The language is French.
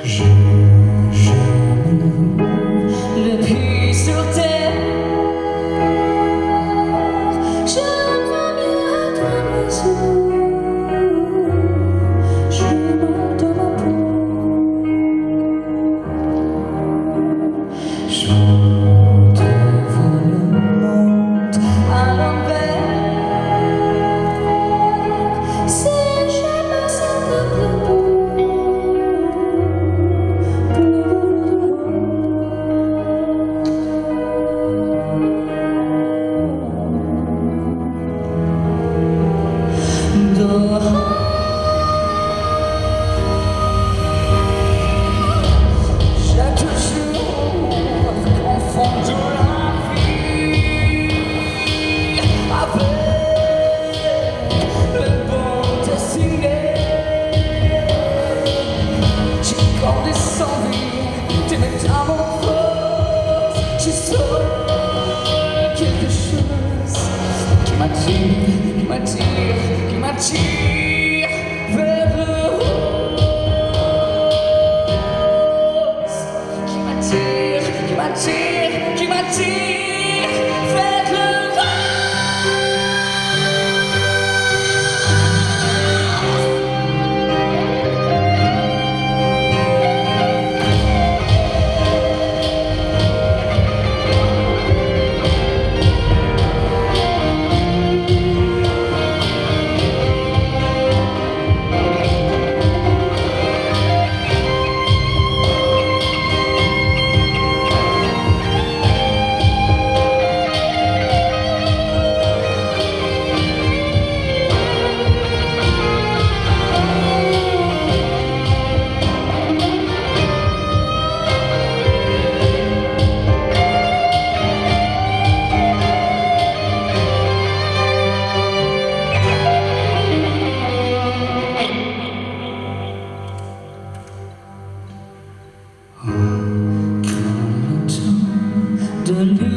J'ai le pied sur terre. Je vois bien à toi mes yeux. Je monte dans ma peau. Je te vois le monde à l'envers. Si je me sens un peu beau. J'ai toujours confondu la vie avec le bon destiné. J'ai grandi sans vie, tes métamorphoses. J'ai sauvé quelque chose qui m'attire vers le rose, qui m'attire vers le de lui.